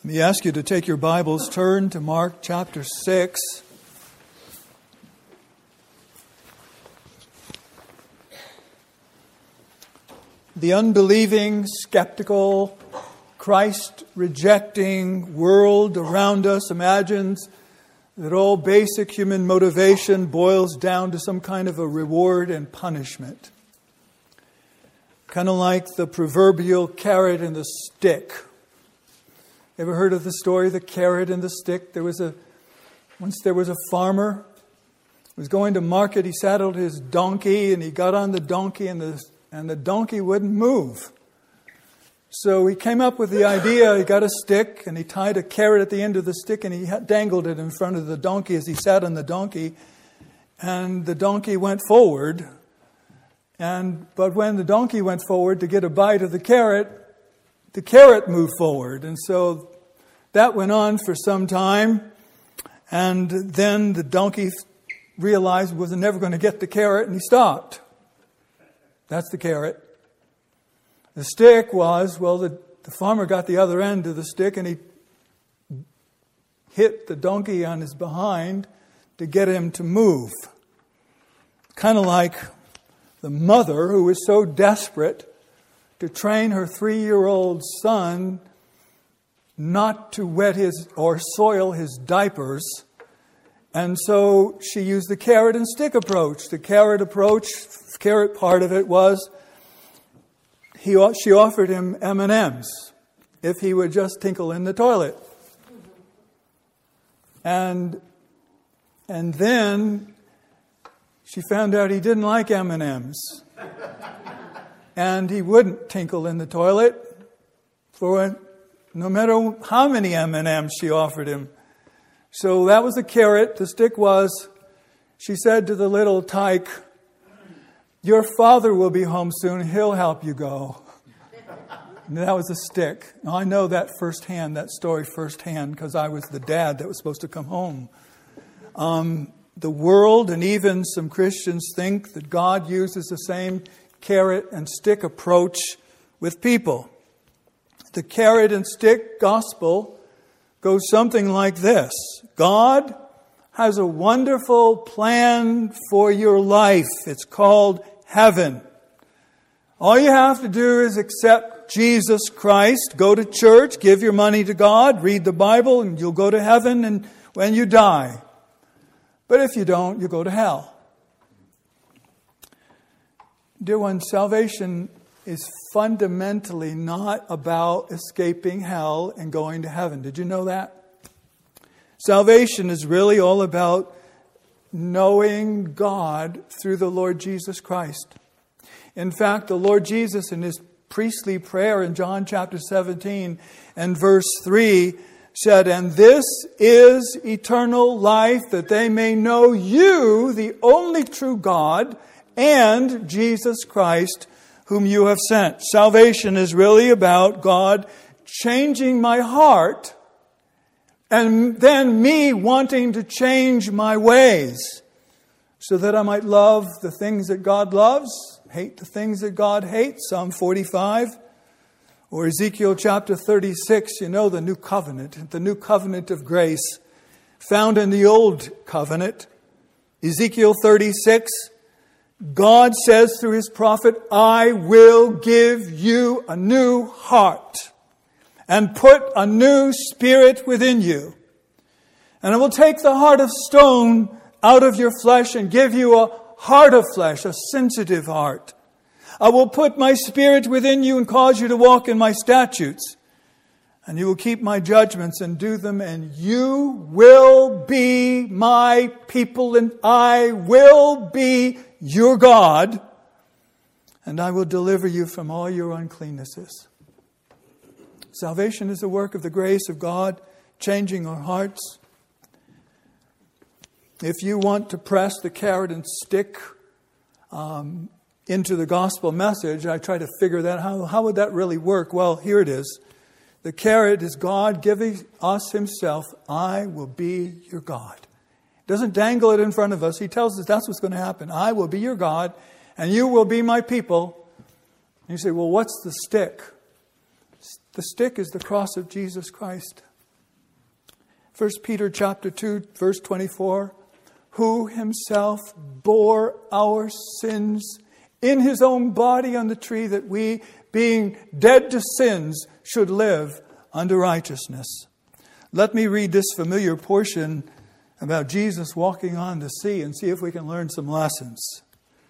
Let me ask you to take your Bibles, turn to Mark chapter 6. The unbelieving, skeptical, Christ-rejecting world around us imagines that all basic human motivation boils down to some kind of a reward and punishment. Kind of like the proverbial carrot and the stick. Ever heard of the story, the carrot and the stick? Once there was a farmer who was going to market. He saddled his donkey and he got on the donkey and the donkey wouldn't move. So he came up with the idea. He got a stick and he tied a carrot at the end of the stick and he dangled it in front of the donkey as he sat on the donkey. And the donkey went forward. But when the donkey went forward to get a bite of the carrot moved forward. And so that went on for some time. And then the donkey realized he was never going to get the carrot and he stopped. That's the carrot. The stick was, the farmer got the other end of the stick and he hit the donkey on his behind to get him to move. Kind of like the mother who was so desperate to train her 3-year-old son not to wet or soil his diapers. And so she used the carrot and stick approach. The carrot part of it was she offered him M&Ms if he would just tinkle in the toilet. And then she found out he didn't like M&Ms. And he wouldn't tinkle in the toilet for no matter how many M&Ms she offered him. So that was the carrot. The stick was, she said to the little tyke, "Your father will be home soon. He'll help you go." And that was the stick. Now, I know that story firsthand, because I was the dad that was supposed to come home. The world and even some Christians think that God uses the same carrot and stick approach with people. The carrot and stick gospel goes something like this. God has a wonderful plan for your life. It's called heaven. All you have to do is accept Jesus Christ, go to church, give your money to God, read the Bible, and you'll go to heaven and when you die. But if you don't, you go to hell. Dear one, salvation is fundamentally not about escaping hell and going to heaven. Did you know that? Salvation is really all about knowing God through the Lord Jesus Christ. In fact, the Lord Jesus in His priestly prayer in John chapter 17 and verse 3 said, "And this is eternal life, that they may know you, the only true God, and Jesus Christ, whom you have sent." Salvation is really about God changing my heart and then me wanting to change my ways so that I might love the things that God loves, hate the things that God hates, Psalm 45. Or Ezekiel chapter 36, the new covenant of grace found in the old covenant. Ezekiel 36, God says through His prophet, "I will give you a new heart and put a new spirit within you. And I will take the heart of stone out of your flesh and give you a heart of flesh, a sensitive heart. I will put my spirit within you and cause you to walk in my statutes. And you will keep my judgments and do them, and you will be my people, and I will be your God, and I will deliver you from all your uncleannesses." Salvation is the work of the grace of God, changing our hearts. If you want to press the carrot and stick into the gospel message, I try to figure that how would that really work? Well, here it is. The carrot is God giving us Himself. "I will be your God." Doesn't dangle it in front of us. He tells us that's what's going to happen. "I will be your God, and you will be my people." And you say, well, what's the stick? The stick is the cross of Jesus Christ. 1 Peter chapter 2, verse 24, who himself bore our sins in his own body on the tree, that we, being dead to sins, should live unto righteousness. Let me read this familiar portion about Jesus walking on the sea and see if we can learn some lessons.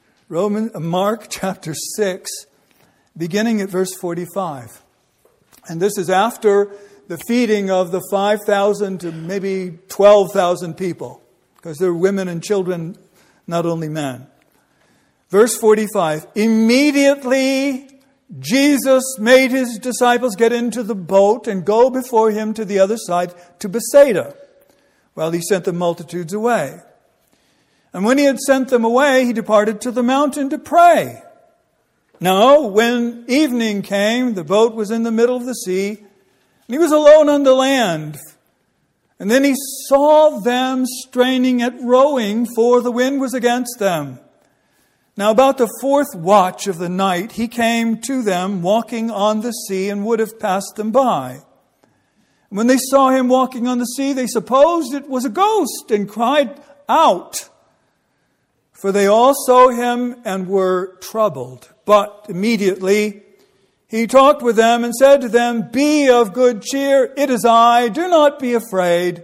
Mark chapter 6, beginning at verse 45. And this is after the feeding of the 5,000 to maybe 12,000 people, because there were women and children, not only men. Verse 45, immediately Jesus made his disciples get into the boat and go before him to the other side, to Bethsaida, while he sent the multitudes away. And when he had sent them away, he departed to the mountain to pray. Now, when evening came, the boat was in the middle of the sea, and he was alone on the land. And then he saw them straining at rowing, for the wind was against them. Now about the fourth watch of the night, he came to them walking on the sea, and would have passed them by. When they saw him walking on the sea, they supposed it was a ghost, and cried out. For they all saw him and were troubled. But immediately he talked with them and said to them, be of good cheer, it is I, do not be afraid.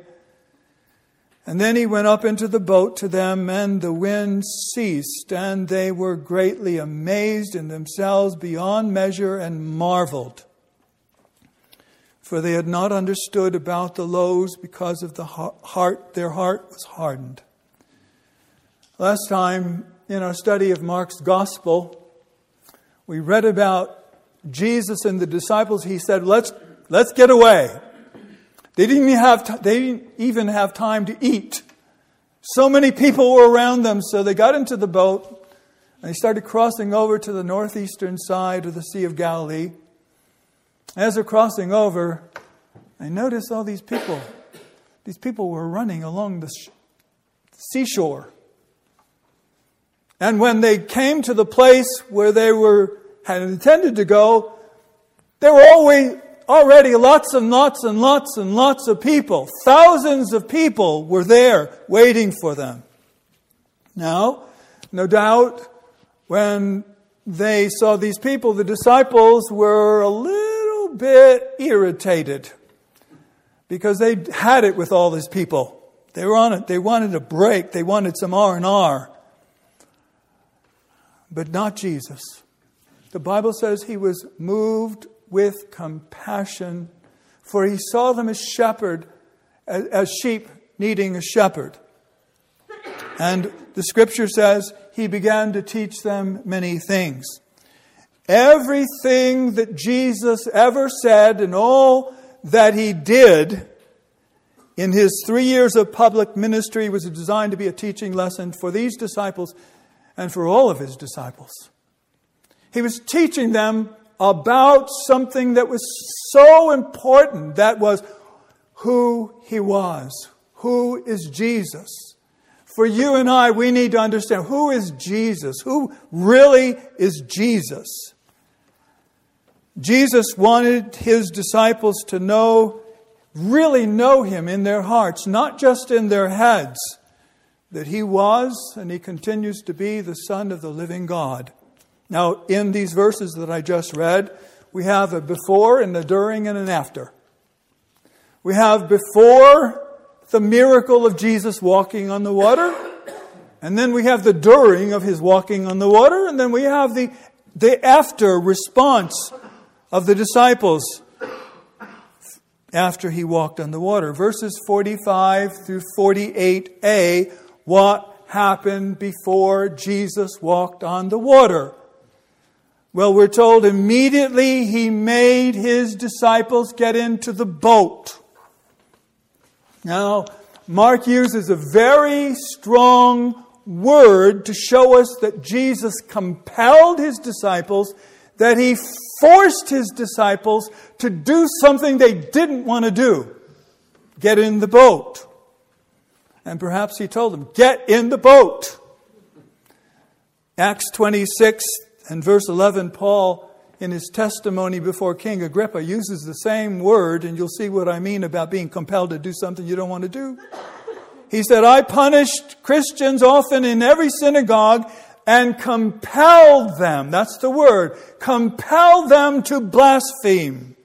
And then he went up into the boat to them, and the wind ceased, and they were greatly amazed in themselves beyond measure, and marveled. For they had not understood about the loaves, because of the heart, their heart was hardened. Last time in our study of Mark's Gospel, we read about Jesus and the disciples. He said, let's get away. They didn't even have time to eat. So many people were around them, so they got into the boat and they started crossing over to the northeastern side of the Sea of Galilee. As they're crossing over, I noticed all these people. These people were running along the seashore. And when they came to the place where they had intended to go, there were already lots and lots and lots and lots of people. Thousands of people were there waiting for them. Now, no doubt, when they saw these people, the disciples were a little bit irritated, because they had it with all these people. They were on it. They wanted a break. They wanted some R&R. But not Jesus. The Bible says he was moved with compassion, for he saw them as sheep needing a shepherd. And the scripture says he began to teach them many things. Everything that Jesus ever said and all that he did in his 3 years of public ministry was designed to be a teaching lesson for these disciples and for all of his disciples. He was teaching them about something that was so important, that was who he was. Who is Jesus? For you and I, we need to understand, who is Jesus? Who really is Jesus? Jesus wanted his disciples to really know him in their hearts, not just in their heads, that he was and he continues to be the Son of the living God. Now, in these verses that I just read, we have a before and a during and an after. We have before the miracle of Jesus walking on the water, and then we have the during of his walking on the water, and then we have the after response of the disciples after he walked on the water. Verses 45 through 48a, what happened before Jesus walked on the water? Well, we're told immediately he made his disciples get into the boat. Now, Mark uses a very strong word to show us that Jesus compelled his disciples, that he forced his disciples to do something they didn't want to do. Get in the boat. And perhaps he told them, get in the boat. Acts 26 and verse 11, Paul in his testimony before King Agrippa, uses the same word, and you'll see what I mean about being compelled to do something you don't want to do. He said, I punished Christians often in every synagogue and compelled them, that's the word, compelled them to blaspheme.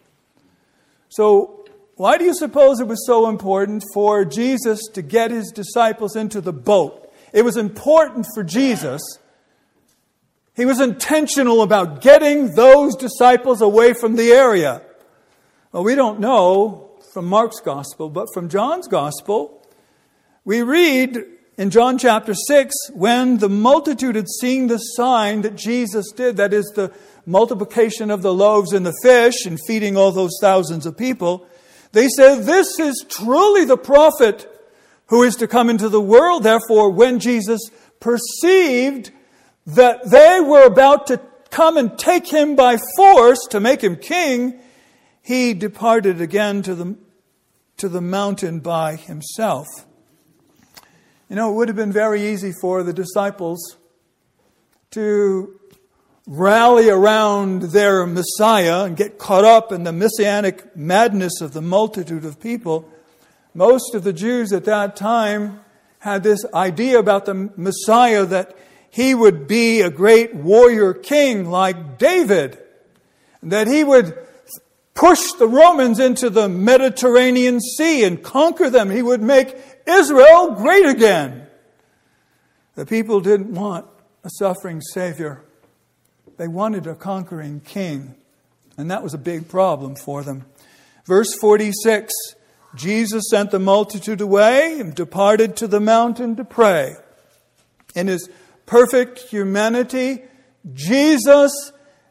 So, why do you suppose it was so important for Jesus to get his disciples into the boat? It was important for Jesus. He was intentional about getting those disciples away from the area. Well, we don't know from Mark's gospel, but from John's gospel, we read in John chapter 6, when the multitude had seen the sign that Jesus did, that is the multiplication of the loaves and the fish and feeding all those thousands of people, they said, this is truly the prophet who is to come into the world. Therefore, when Jesus perceived that they were about to come and take him by force to make him king, he departed again to the mountain by himself. You know, it would have been very easy for the disciples to rally around their Messiah and get caught up in the messianic madness of the multitude of people. Most of the Jews at that time had this idea about the Messiah that he would be a great warrior king like David, and that he would push the Romans into the Mediterranean Sea and conquer them. He would make Israel great again. The people didn't want a suffering Savior. They wanted a conquering king. And that was a big problem for them. Verse 46, Jesus sent the multitude away and departed to the mountain to pray. In his perfect humanity, Jesus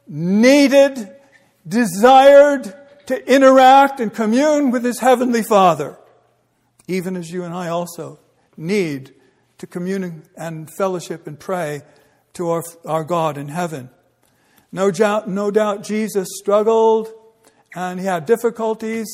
desired to interact and commune with his heavenly Father, even as you and I also need to commune and fellowship and pray to our God in heaven. No doubt Jesus struggled and he had difficulties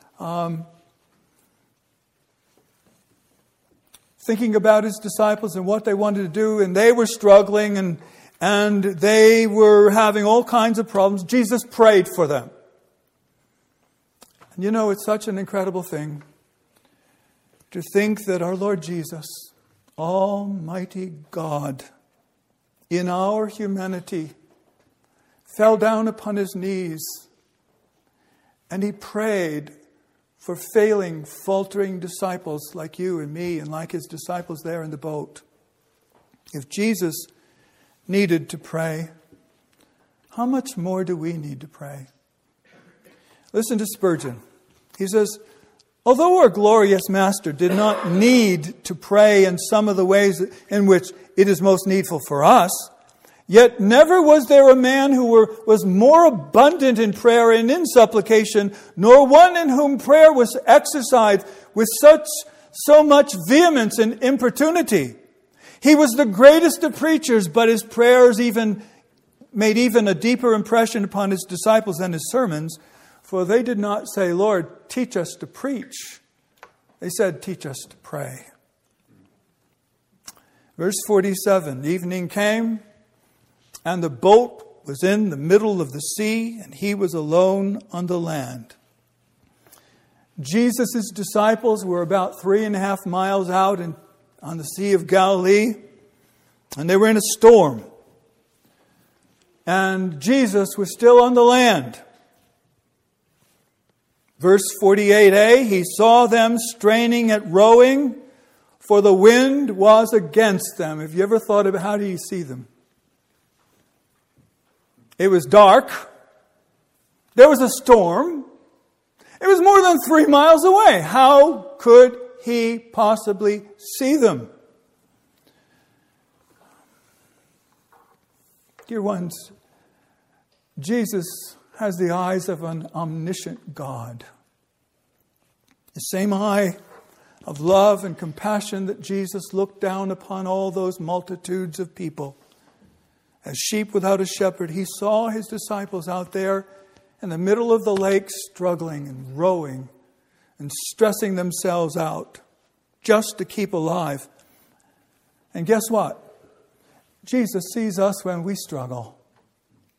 thinking about his disciples and what they wanted to do, and they were struggling and they were having all kinds of problems. Jesus prayed for them. And you know, it's such an incredible thing to think that our Lord Jesus, Almighty God, in our humanity, fell down upon his knees and he prayed for failing, faltering disciples like you and me and like his disciples there in the boat. If Jesus needed to pray, how much more do we need to pray? Listen to Spurgeon. He says, although our glorious Master did not need to pray in some of the ways in which it is most needful for us, yet never was there a man who was more abundant in prayer and in supplication, nor one in whom prayer was exercised with so much vehemence and importunity. He was the greatest of preachers, but his prayers made even a deeper impression upon his disciples than his sermons, for they did not say, Lord, teach us to preach. They said, teach us to pray. Verse 47, evening came, and the boat was in the middle of the sea, and he was alone on the land. Jesus' disciples were about 3.5 miles out on the Sea of Galilee, and they were in a storm. And Jesus was still on the land. Verse 48a, he saw them straining at rowing, for the wind was against them. Have you ever thought about how do you see them? It was dark. There was a storm. It was more than 3 miles away. How could he possibly see them? Dear ones, Jesus has the eyes of an omniscient God. The same eye of love and compassion that Jesus looked down upon all those multitudes of people. As sheep without a shepherd, he saw his disciples out there in the middle of the lake struggling and rowing and stressing themselves out just to keep alive. And guess what? Jesus sees us when we struggle.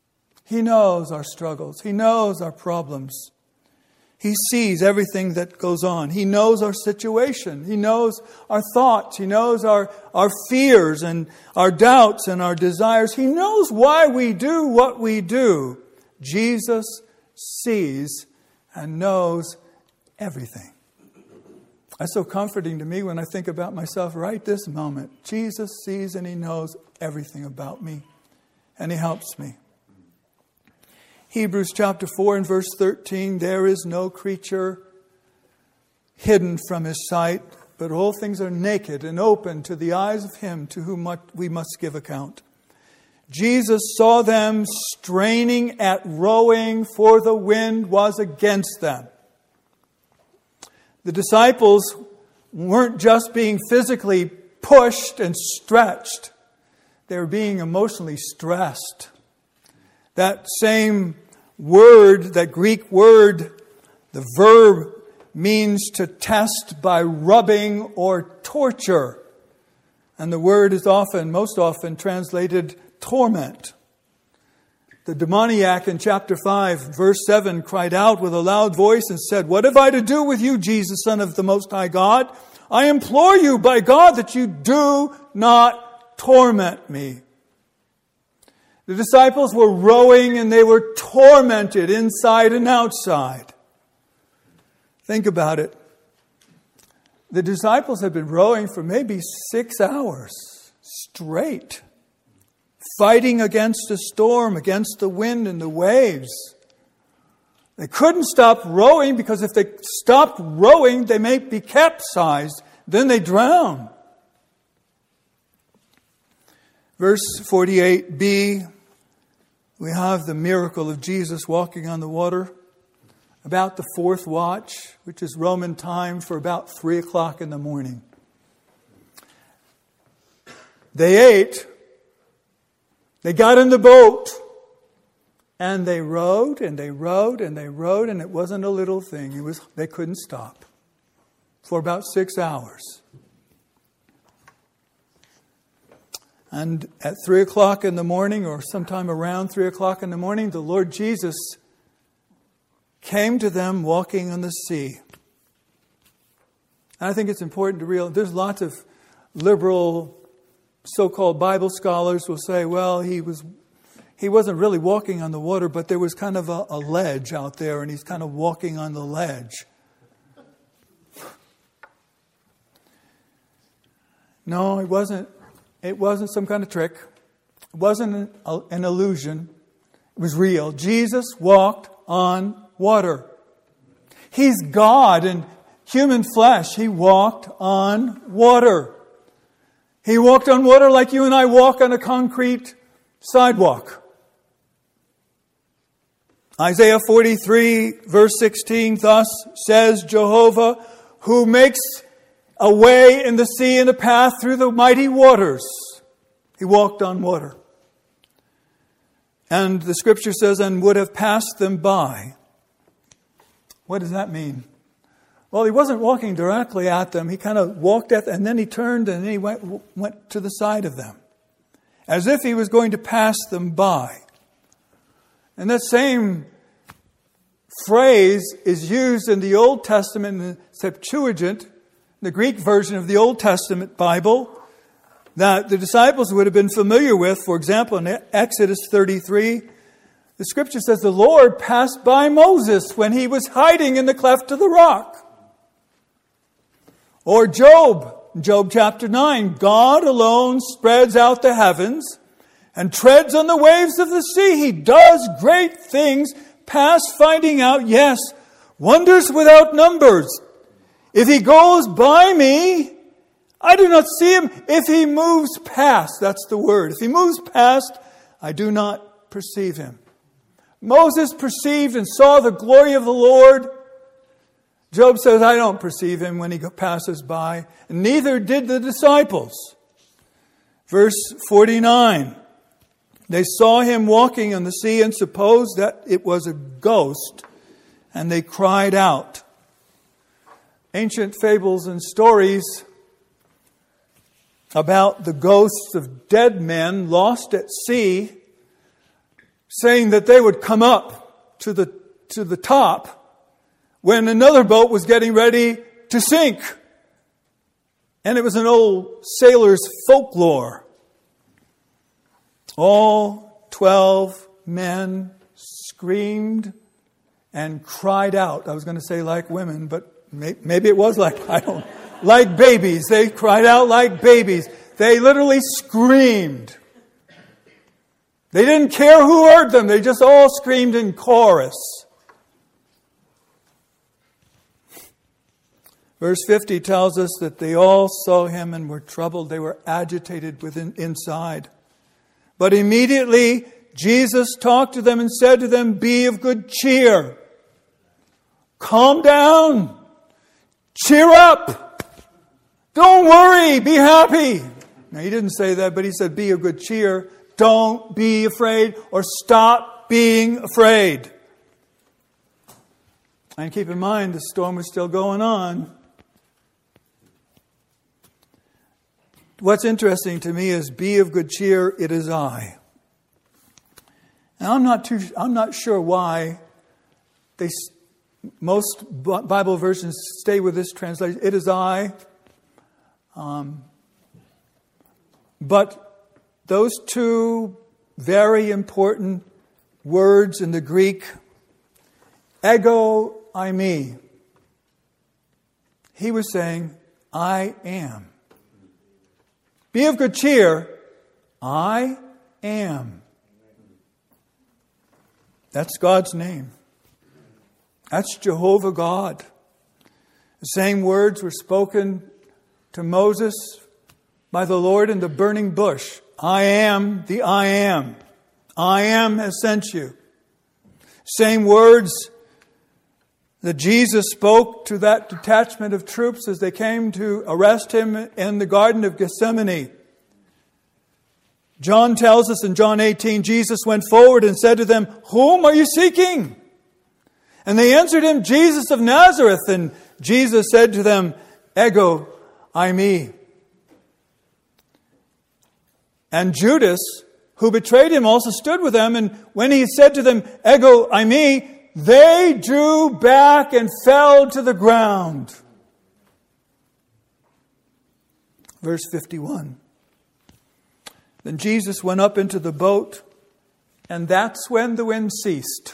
He knows our struggles. He knows our problems. He sees everything that goes on. He knows our situation. He knows our thoughts. He knows our fears and our doubts and our desires. He knows why we do what we do. Jesus sees and knows everything. That's so comforting to me when I think about myself right this moment. Jesus sees and He knows everything about me. And He helps me. Hebrews chapter 4 and verse 13, there is no creature hidden from His sight, but all things are naked and open to the eyes of Him to whom we must give account. Jesus saw them straining at rowing, for the wind was against them. The disciples weren't just being physically pushed and stretched. They were being emotionally stressed. That same word, that Greek word, the verb, means to test by rubbing or torture. And the word is most often translated torment. The demoniac in chapter 5, verse 7, cried out with a loud voice and said, "What have I to do with you, Jesus, Son of the Most High God? I implore you by God that you do not torment me." The disciples were rowing and they were tormented inside and outside. Think about it. The disciples had been rowing for maybe 6 hours straight, fighting against a storm, against the wind and the waves. They couldn't stop rowing because if they stopped rowing, they may be capsized. Then they drown. Verse 48b, we have the miracle of Jesus walking on the water about the fourth watch, which is Roman time for about 3 o'clock in the morning. They ate. They got in the boat. And they rowed and they rowed and they rowed, and it wasn't a little thing. They couldn't stop for about 6 hours. And at 3 o'clock in the morning, or sometime around 3 o'clock in the morning, the Lord Jesus came to them walking on the sea. And I think it's important to realize, there's lots of liberal so-called Bible scholars will say, well, he wasn't really walking on the water, but there was kind of a ledge out there, and he's kind of walking on the ledge. No, it wasn't. It wasn't some kind of trick. It wasn't an illusion. It was real. Jesus walked on water. He's God in human flesh. He walked on water. He walked on water like you and I walk on a concrete sidewalk. Isaiah 43 verse 16, thus says Jehovah, who makes a way in the sea and a path through the mighty waters. He walked on water. And the scripture says, and would have passed them by. What does that mean? Well, he wasn't walking directly at them. He kind of walked at them, and then he turned and then he went to the side of them, as if he was going to pass them by. And that same phrase is used in the Old Testament, in the Septuagint, the Greek version of the Old Testament Bible, that the disciples would have been familiar with. For example, in Exodus 33, the scripture says the Lord passed by Moses when he was hiding in the cleft of the rock. Or Job, Job chapter 9, God alone spreads out the heavens and treads on the waves of the sea. He does great things, past finding out, yes, wonders without numbers. If he goes by me, I do not see him. If he moves past, that's the word. If he moves past, I do not perceive him. Moses perceived and saw the glory of the Lord. Job says, I don't perceive him when he passes by. And neither did the disciples. Verse 49. They saw him walking on the sea and supposed that it was a ghost, and they cried out. Ancient fables and stories about the ghosts of dead men lost at sea saying that they would come up to the top when another boat was getting ready to sink. And it was an old sailor's folklore. All 12 men screamed and cried out. I was going to say like women, but maybe it was like babies. They cried out like babies. They literally screamed. They didn't care who heard them. They just all screamed in chorus. Verse 50 tells us that they all saw him and were troubled. They were agitated inside. But immediately Jesus talked to them and said to them, "Be of good cheer. Calm down. Cheer up. Don't worry. Be happy." Now, he didn't say that, but he said, "Be of good cheer. Don't be afraid," or stop being afraid. And keep in mind, the storm was still going on. What's interesting to me is, "Be of good cheer, it is I." Now, I'm not sure why most Bible versions stay with this translation. It is I. But those two very important words in the Greek, ego, eimi. He was saying, I am. Be of good cheer, I am. That's God's name. That's Jehovah God. The same words were spoken to Moses by the Lord in the burning bush. I am the I am. I am has sent you. Same words that Jesus spoke to that detachment of troops as they came to arrest him in the Garden of Gethsemane. John tells us in John 18, Jesus went forward and said to them, "Whom are you seeking?" And they answered him, "Jesus of Nazareth." And Jesus said to them, "Ego eimi." And Judas, who betrayed him, also stood with them. And when he said to them, "Ego eimi," they drew back and fell to the ground. Verse 51. Then Jesus went up into the boat, and that's when the wind ceased.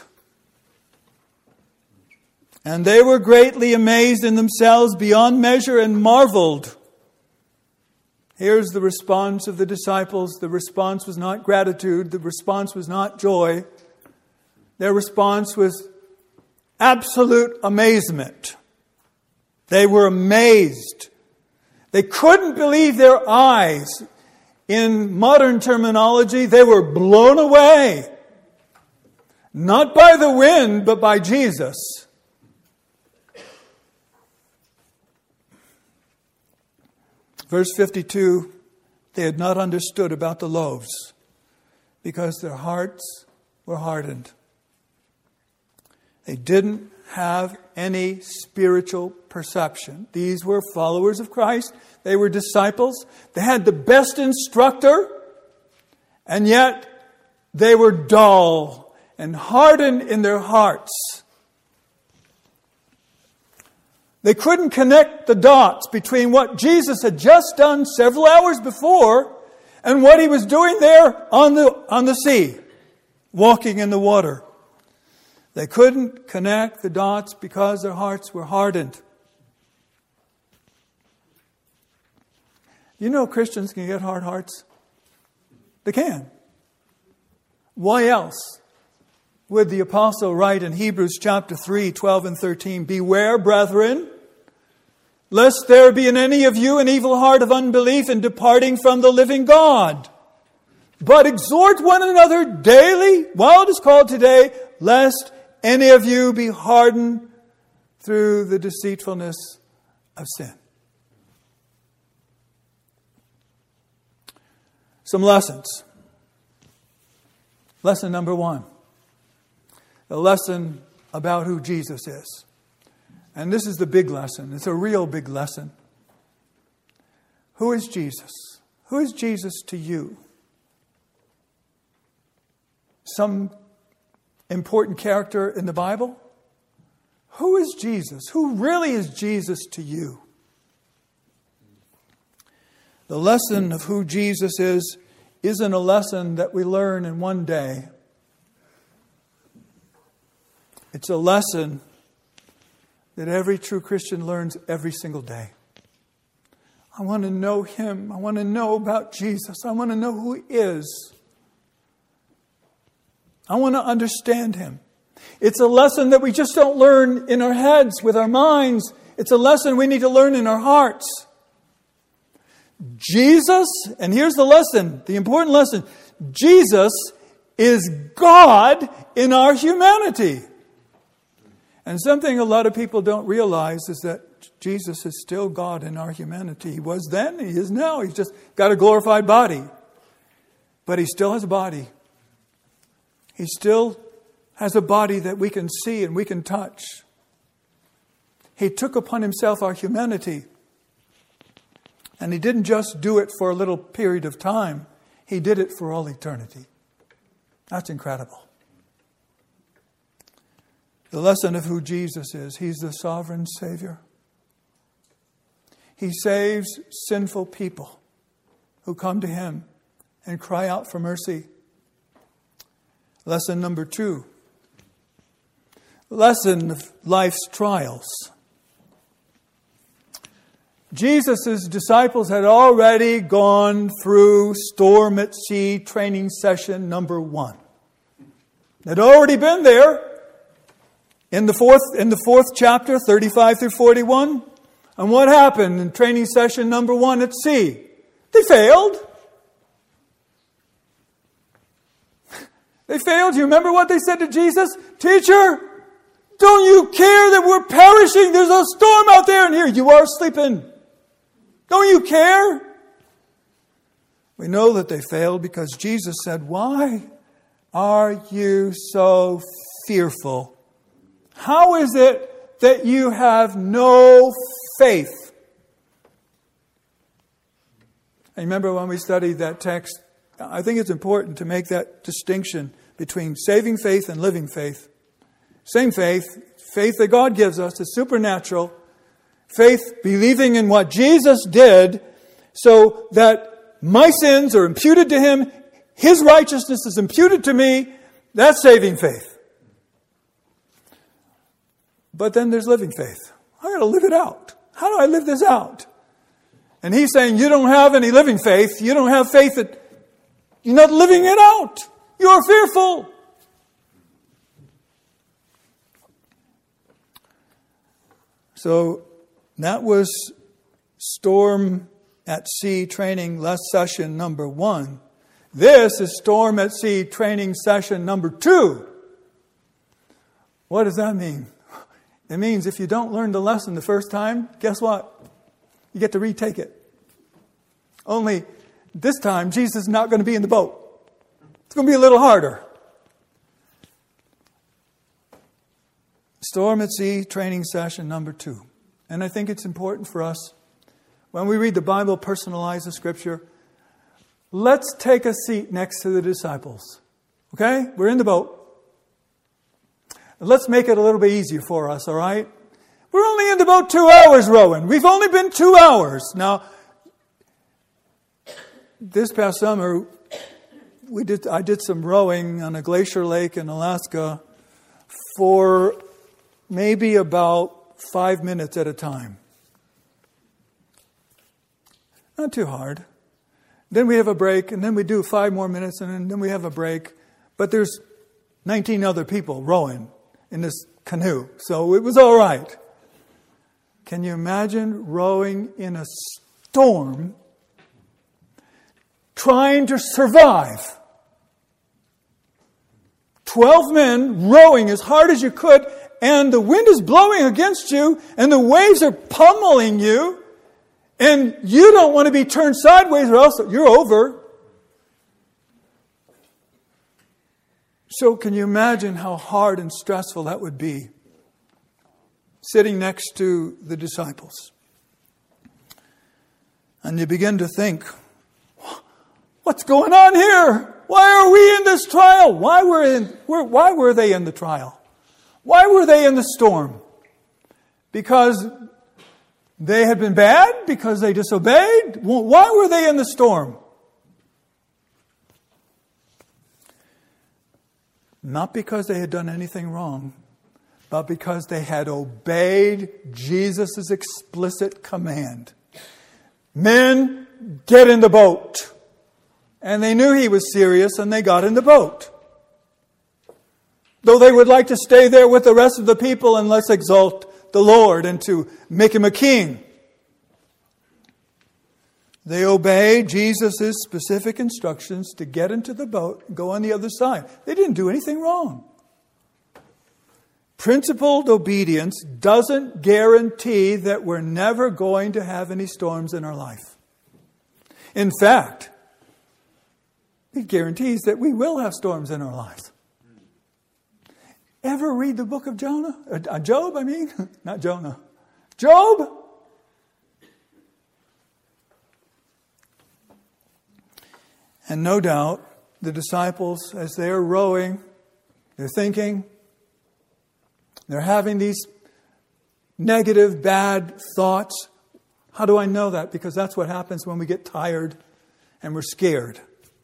And they were greatly amazed in themselves beyond measure and marveled. Here's the response of the disciples. The response was not gratitude. The response was not joy. Their response was absolute amazement. They were amazed. They couldn't believe their eyes. In modern terminology, they were blown away. Not by the wind, but by Jesus. Verse 52, they had not understood about the loaves because their hearts were hardened. They didn't have any spiritual perception. These were followers of Christ. They were disciples. They had the best instructor, and yet they were dull and hardened in their hearts. They couldn't connect the dots between what Jesus had just done several hours before and what he was doing there on the sea, walking in the water. They couldn't connect the dots because their hearts were hardened. You know Christians can get hard hearts? They can. Why else would the apostle write in Hebrews chapter 3, 12 and 13, "Beware, brethren, lest there be in any of you an evil heart of unbelief in departing from the living God. But exhort one another daily, while it is called today, lest any of you be hardened through the deceitfulness of sin." Some lessons. Lesson number 1. A lesson about who Jesus is. And this is the big lesson. It's a real big lesson. Who is Jesus? Who is Jesus to you? Some important character in the Bible? Who is Jesus? Who really is Jesus to you? The lesson of who Jesus is isn't a lesson that we learn in one day. It's a lesson that every true Christian learns every single day. I want to know Him. I want to know about Jesus. I want to know who He is. I want to understand Him. It's a lesson that we just don't learn in our heads, with our minds. It's a lesson we need to learn in our hearts. Jesus, and here's the lesson, the important lesson. Jesus is God in our humanity. And something a lot of people don't realize is that Jesus is still God in our humanity. He was then, He is now. He's just got a glorified body. But He still has a body. He still has a body that we can see and we can touch. He took upon Himself our humanity. And He didn't just do it for a little period of time. He did it for all eternity. That's incredible. The lesson of who Jesus is. He's the sovereign Savior. He saves sinful people who come to Him and cry out for mercy. Lesson number 2. Lesson of life's trials. Jesus' disciples had already gone through storm at sea training session number 1. They'd already been there in the fourth chapter, 35 through 41. And what happened in training session number 1 at sea? They failed. They failed. You remember what they said to Jesus? Teacher, don't you care that we're perishing? There's a storm out there, and here you are sleeping. Don't you care? We know that they failed because Jesus said, why are you so fearful? How is it that you have no faith? I remember when we studied that text, I think it's important to make that distinction between saving faith and living faith. Same faith, faith that God gives us is supernatural. Faith believing in what Jesus did so that my sins are imputed to Him, His righteousness is imputed to me. That's saving faith. But then there's living faith. I got to live it out. How do I live this out? And He's saying, you don't have any living faith. You don't have faith that you're not living it out. You're fearful. So that was storm at sea training session number 1. This is storm at sea training session number 2. What does that mean? It means if you don't learn the lesson the first time, guess what? You get to retake it. Only this time, Jesus is not going to be in the boat. It's going to be a little harder. Storm at sea training session number 2. And I think it's important for us, when we read the Bible, personalize the Scripture, let's take a seat next to the disciples. Okay? We're in the boat. Let's make it a little bit easier for us, all right? We're only in the boat 2 hours rowing. We've only been 2 hours. Now, this past summer, I did some rowing on a glacier lake in Alaska for maybe about 5 minutes at a time. Not too hard. Then we have a break, and then we do 5 more minutes, and then we have a break. But there's 19 other people rowing in this canoe, so it was all right. Can you imagine rowing in a storm, trying to survive? 12 men rowing as hard as you could, and the wind is blowing against you, and the waves are pummeling you, and you don't want to be turned sideways or else you're over. So can you imagine how hard and stressful that would be? Sitting next to the disciples. And you begin to think, What's going on here? Why are we in this trial? Why were they in the trial? Why were they in the storm? Because they had been bad? Because they disobeyed? Why were they in the storm? Not because they had done anything wrong, but because they had obeyed Jesus' explicit command. Men, get in the boat. And they knew he was serious, and they got in the boat. Though they would like to stay there with the rest of the people and let's exalt the Lord and to make him a king. They obeyed Jesus' specific instructions to get into the boat and go on the other side. They didn't do anything wrong. Principled obedience doesn't guarantee that we're never going to have any storms in our life. In fact, it guarantees that we will have storms in our lives. Ever read the book of Jonah? Job, I mean. Not Jonah. Job? And no doubt, the disciples, as they're rowing, they're thinking, they're having these negative, bad thoughts. How do I know that? Because that's what happens when we get tired and we're scared.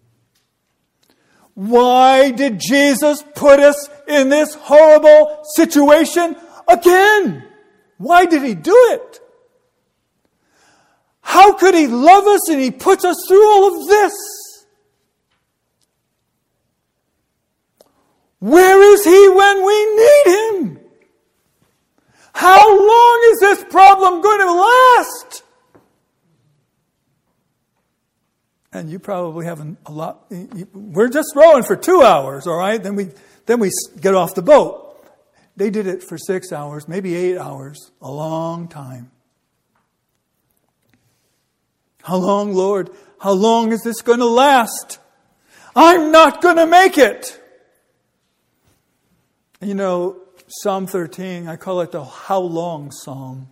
Why did Jesus put us in this horrible situation again? Why did he do it? How could he love us and he puts us through all of this? Where is he when we need him? How long is this problem going to last? And you probably have a lot. We're just rowing for 2 hours, all right? Then we get off the boat. They did it for 6 hours, maybe 8 hours, a long time. How long, Lord? How long is this going to last? I'm not going to make it. You know, Psalm 13, I call it the how long psalm,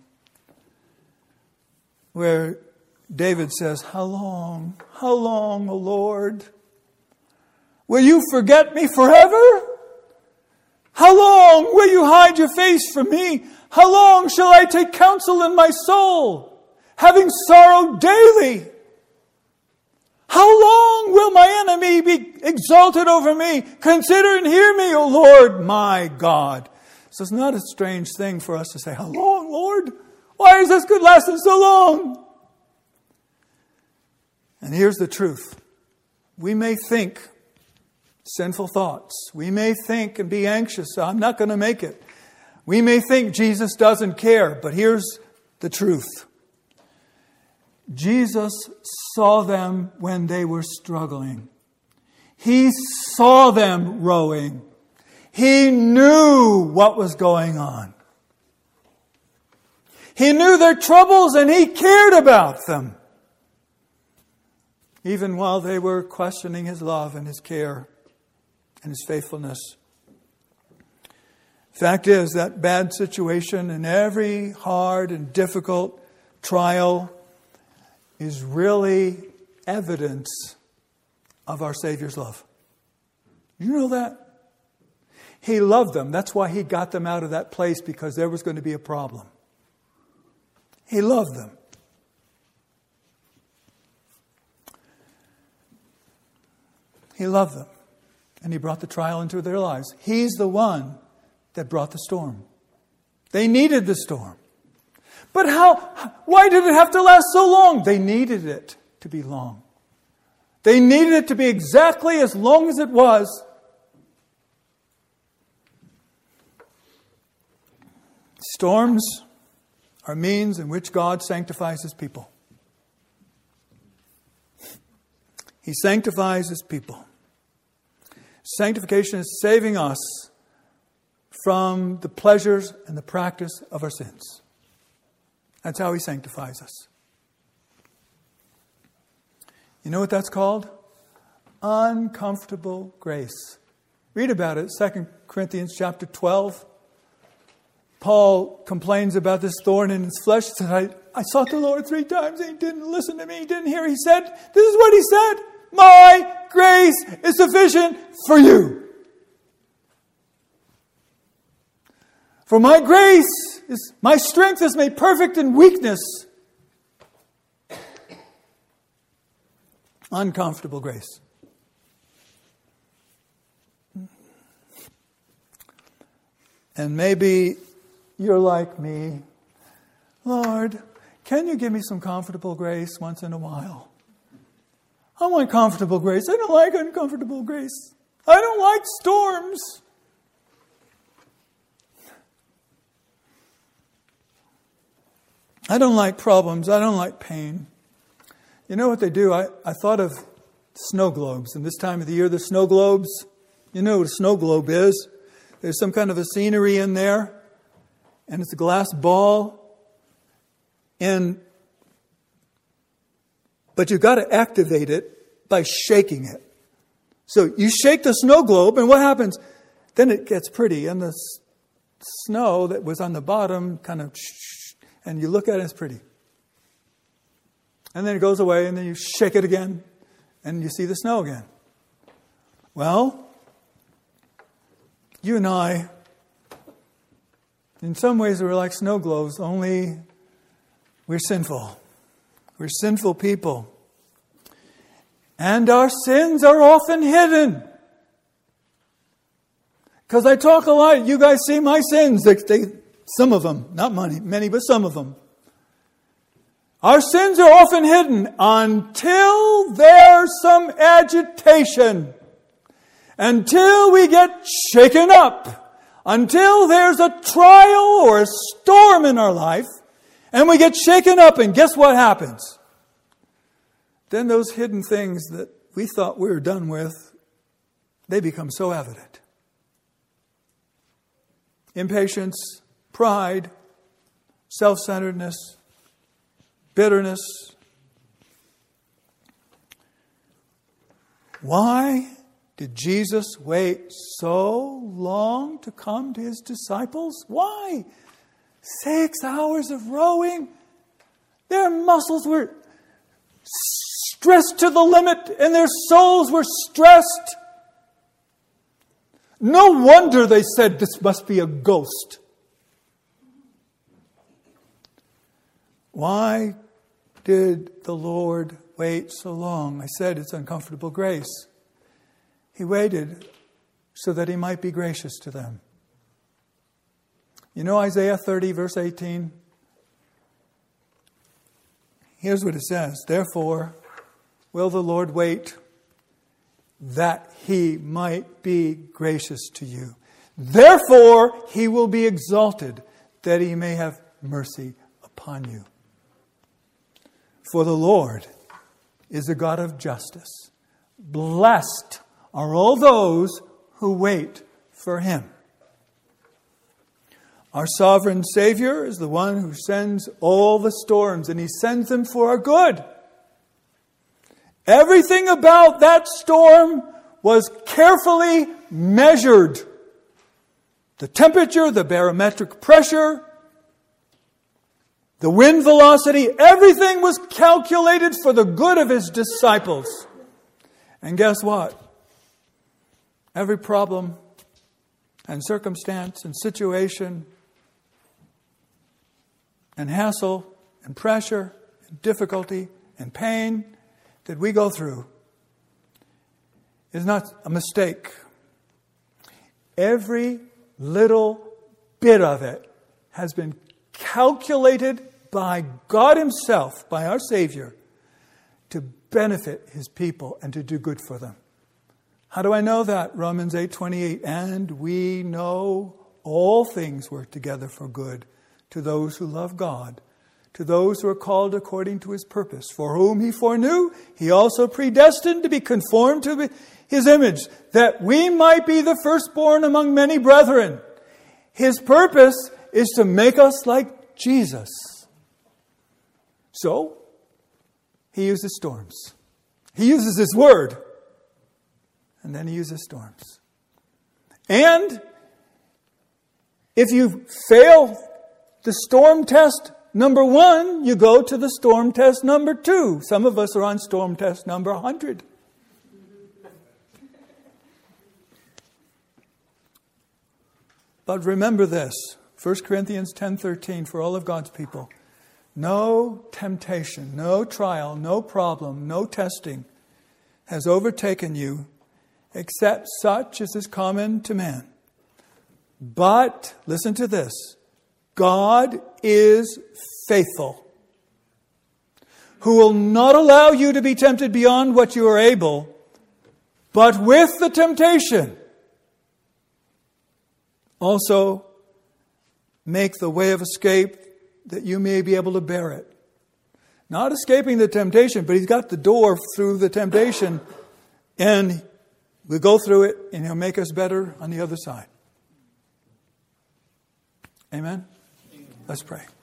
where David says, how long, O Lord? Will you forget me forever? How long will you hide your face from me? How long shall I take counsel in my soul, having sorrow daily? How long will my enemy be exalted over me? Consider and hear me, O Lord, my God. So it's not a strange thing for us to say, how long, Lord? Why is this good lasting so long? And here's the truth. We may think sinful thoughts. We may think and be anxious, I'm not going to make it. We may think Jesus doesn't care, but here's the truth. Jesus saw them when they were struggling. He saw them rowing. He knew what was going on. He knew their troubles and he cared about them. Even while they were questioning his love and his care and his faithfulness. Fact is, that bad situation and every hard and difficult trial is really evidence of our Savior's love. You know that? He loved them. That's why he got them out of that place, because there was going to be a problem. He loved them. He loved them. And he brought the trial into their lives. He's the one that brought the storm. They needed the storm. But why did it have to last so long? They needed it to be long. They needed it to be exactly as long as it was. Storms are means in which God sanctifies his people. He sanctifies his people. Sanctification is saving us from the pleasures and the practice of our sins. That's how he sanctifies us. You know what that's called? Uncomfortable grace. Read about it, 2 Corinthians chapter 12. Paul complains about this thorn in his flesh. He said, I sought the Lord 3 times and he didn't listen to me. He didn't hear. He said, this is what he said. my grace is sufficient for you. For my strength is made perfect in weakness. Uncomfortable grace. And maybe you're like me. Lord, can you give me some comfortable grace once in a while? I want comfortable grace. I don't like uncomfortable grace. I don't like storms. I don't like problems. I don't like pain. You know what they do? I thought of snow globes. And this time of the year, the snow globes, you know what a snow globe is. There's some kind of a scenery in there. And it's a glass ball. But you've got to activate it by shaking it. So you shake the snow globe, and what happens? Then it gets pretty. And the snow that was on the bottom kind of, and you look at it, it's pretty. And then it goes away, and then you shake it again, and you see the snow again. Well, you and I, in some ways, we're like snow globes, only we're sinful. We're sinful people. And our sins are often hidden. Because I talk a lot. You guys see my sins. Some of them, not many, but some of them. Our sins are often hidden until there's some agitation. Until we get shaken up. Until there's a trial or a storm in our life. And we get shaken up, and guess what happens? Then those hidden things that we thought we were done with, they become so evident. Impatience, pride, self-centeredness, bitterness. Why did Jesus wait so long to come to his disciples? Why? 6 hours of rowing. Their muscles were stressed to the limit, and their souls were stressed. No wonder they said, this must be a ghost. Why did the Lord wait so long? I said it's uncomfortable grace. He waited so that he might be gracious to them. You know Isaiah 30, verse 18? Here's what it says. Therefore, will the Lord wait that he might be gracious to you. Therefore, he will be exalted that he may have mercy upon you. For the Lord is a God of justice. Blessed are all those who wait for him. Our sovereign Savior is the one who sends all the storms, and he sends them for our good. Everything about that storm was carefully measured. The temperature, the barometric pressure, the wind velocity, everything was calculated for the good of his disciples. And guess what? Every problem and circumstance and situation and hassle and pressure and difficulty and pain that we go through is not a mistake. Every little bit of it has been calculated by God himself, by our Savior, to benefit his people and to do good for them. How do I know that? Romans 8:28. And we know all things work together for good to those who love God, to those who are called according to his purpose. For whom he foreknew, he also predestined to be conformed to his image, that we might be the firstborn among many brethren. His purpose is to make us like Jesus. So, he uses storms. He uses his word. And then he uses storms. And if you fail the storm test number 1, you go to the storm test number 2. Some of us are on storm test number 100. But remember this, 1 Corinthians 10:13 for all of God's people. No temptation, no trial, no problem, no testing has overtaken you except such as is common to man. But, listen to this, God is faithful, who will not allow you to be tempted beyond what you are able, but with the temptation also make the way of escape that you may be able to bear it. Not escaping the temptation, but He's got the door through the temptation, and we'll go through it, and He'll make us better on the other side. Amen? Let's pray.